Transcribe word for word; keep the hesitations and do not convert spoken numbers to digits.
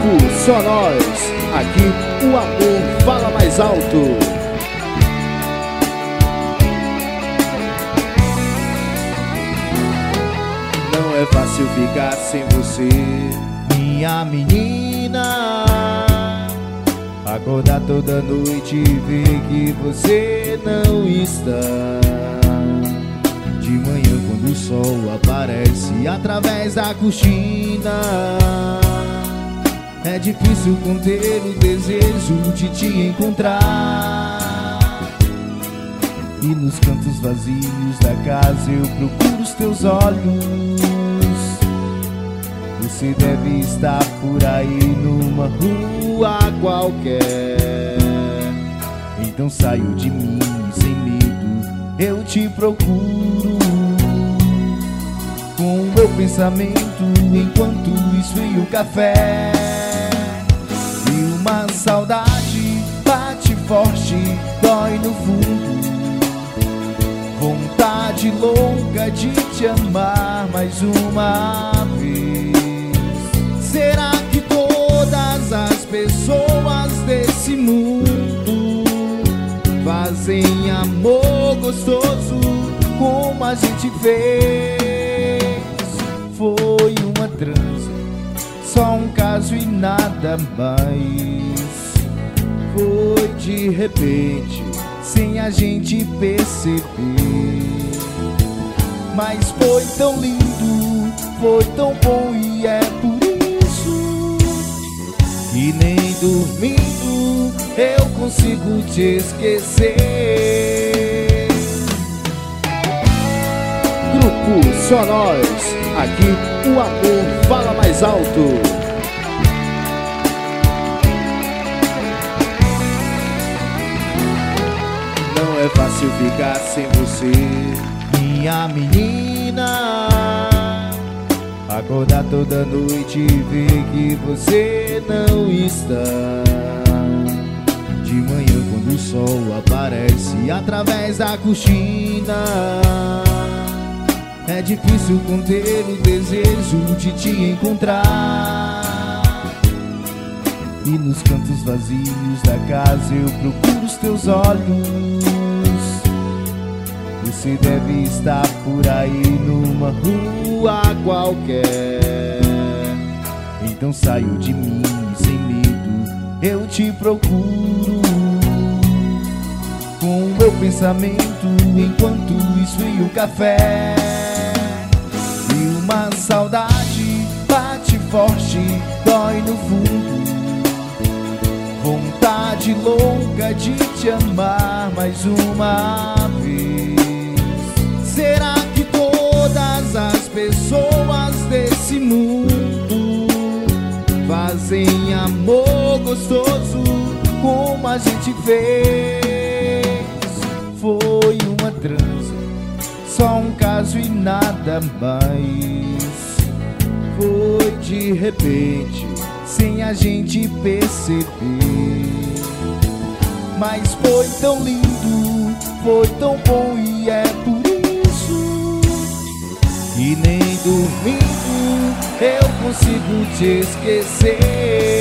Grupo Só Nós, aqui o amor fala mais alto. Não é fácil ficar sem você, minha menina. Acordar toda noite e ver que você não está. De manhã quando o sol aparece através da cortina, é difícil conter o desejo de te encontrar. E nos cantos vazios da casa eu procuro os teus olhos. Você deve estar por aí numa rua qualquer. Então saio de mim sem medo, eu te procuro. Com o meu pensamento enquanto esfrio o café. E uma saudade bate forte, dói no fundo. Vontade louca de te amar mais uma vez. Será que todas as pessoas desse mundo fazem amor gostoso como a gente fez? Foi uma trança, só um caso e nada mais. Foi de repente, sem a gente perceber. Mas foi tão lindo, foi tão bom e é por isso que nem dormindo eu consigo te esquecer. Grupo Só Nós, aqui o amor fala mais alto. Não é fácil ficar sem você, minha menina. Acordar toda noite e ver que você não está. De manhã quando o sol aparece através da cortina, é difícil conter o desejo de te encontrar. E nos cantos vazios da casa eu procuro os teus olhos. Você deve estar por aí numa rua qualquer. Então saio de mim sem medo, eu te procuro. Com o meu pensamento enquanto esfrio o café. E uma saudade bate forte, dói no fundo. Vontade louca de te amar mais uma vez. Será que todas as pessoas desse mundo fazem amor gostoso como a gente fez? Foi uma trança, só um caso e nada mais. Foi de repente, sem a gente perceber. Mas foi tão lindo, foi tão bom e é por isso que nem dormindo eu consigo te esquecer.